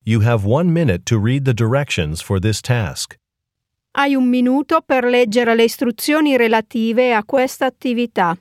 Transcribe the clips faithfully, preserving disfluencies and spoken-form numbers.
You have one minute to read the directions for this task. Hai un minuto per leggere le istruzioni relative a questa attività.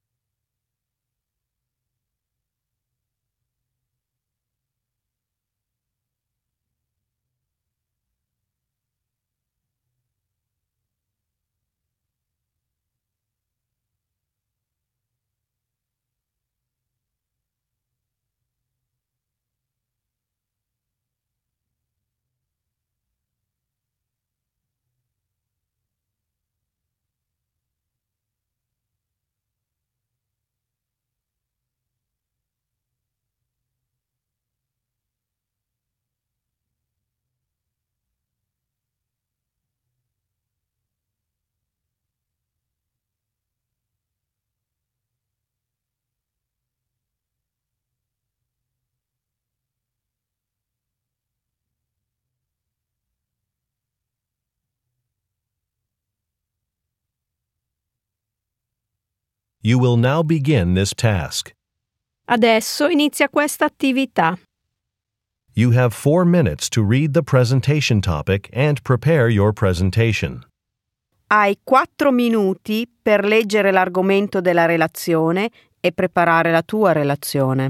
You will now begin this task. Adesso inizia questa attività. You have four minutes to read the presentation topic and prepare your presentation. Hai quattro minuti per leggere l'argomento della relazione e preparare la tua relazione.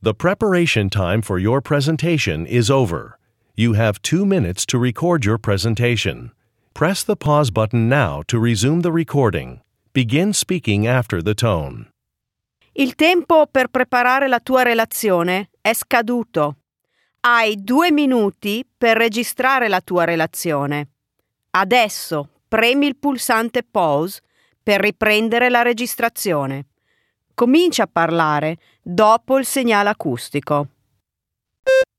The preparation time for your presentation is over. You have two minutes to record your presentation. Press the pause button now to resume the recording. Begin speaking after the tone. Il tempo per preparare la tua relazione è scaduto. Hai due minuti per registrare la tua relazione. Adesso premi il pulsante pause per riprendere la registrazione. Comincia a parlare dopo il segnale acustico.